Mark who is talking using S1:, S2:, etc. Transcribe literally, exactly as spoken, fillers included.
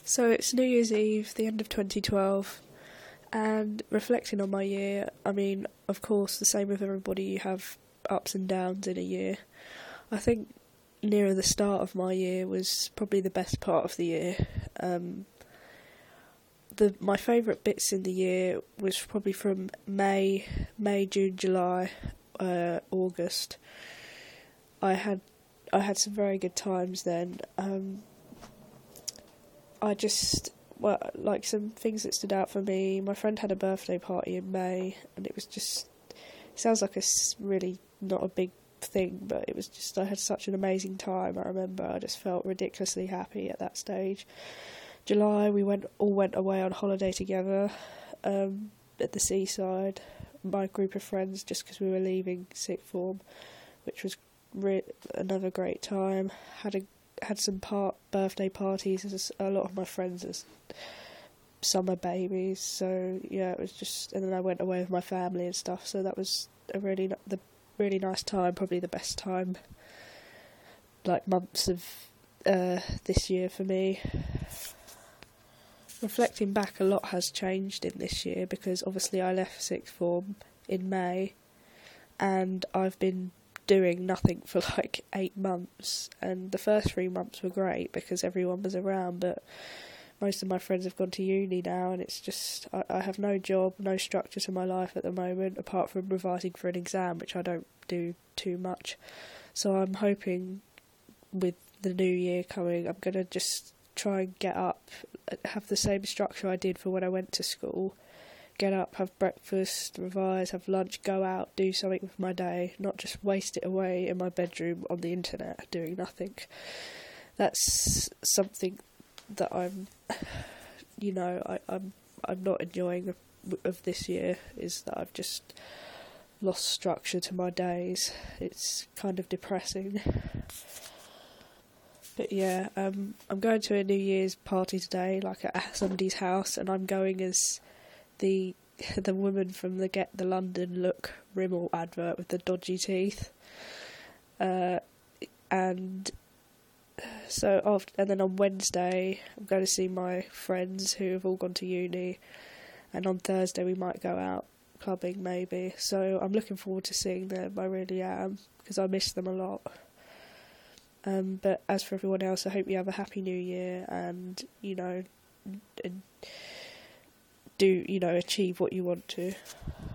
S1: So it's New Year's Eve, the end of twenty twelve, and reflecting on my year, I mean, of course, the same with everybody, you have ups and downs in a year. I think nearer the start of my year was probably the best part of the year. Um, the my favourite bits in the year was probably from May, May, June, July, uh, August. I had I had some very good times then. Um, I just, well, like some things that stood out for me. My friend had a birthday party in May, and it was just, it sounds like a really not a big thing, but it was just, I had such an amazing time. I remember I just felt ridiculously happy at that stage. July, we went all went away on holiday together um, at the seaside. My group of friends, just because we were leaving sixth form, which was re- another great time. Had a had some part birthday parties. As a lot of my friends as summer babies, so yeah, it was just. And then I went away with my family and stuff. So that was a really the really nice time. Probably the best time, like months of uh, this year for me. Reflecting back, a lot has changed in this year because obviously I left sixth form in May, and I've been doing nothing for like eight months, and the first three months were great because everyone was around, but most of my friends have gone to uni now, and it's just, I, I have no job, no structure to my life at the moment, apart from revising for an exam, which I don't do too much. So I'm hoping with the new year coming, I'm going to just try and get up, have the same structure I did for when I went to school. Get up, have breakfast, revise, have lunch, go out, do something with my day, not just waste it away in my bedroom on the internet doing nothing. That's something that I'm, you know, I, I'm I'm not enjoying of, of this year, is that I've just lost structure to my days. It's kind of depressing. But yeah, um, I'm going to a New Year's party today, like at somebody's house, and I'm going as the the woman from the Get the London Look Rimmel advert with the dodgy teeth. Uh, and so after, and then on Wednesday, I'm going to see my friends who have all gone to uni, and on Thursday we might go out clubbing maybe. So I'm looking forward to seeing them. I really am, because I miss them a lot. Um, but as for everyone else, I hope you have a happy new year, and, you know, and do, you know, achieve what you want to.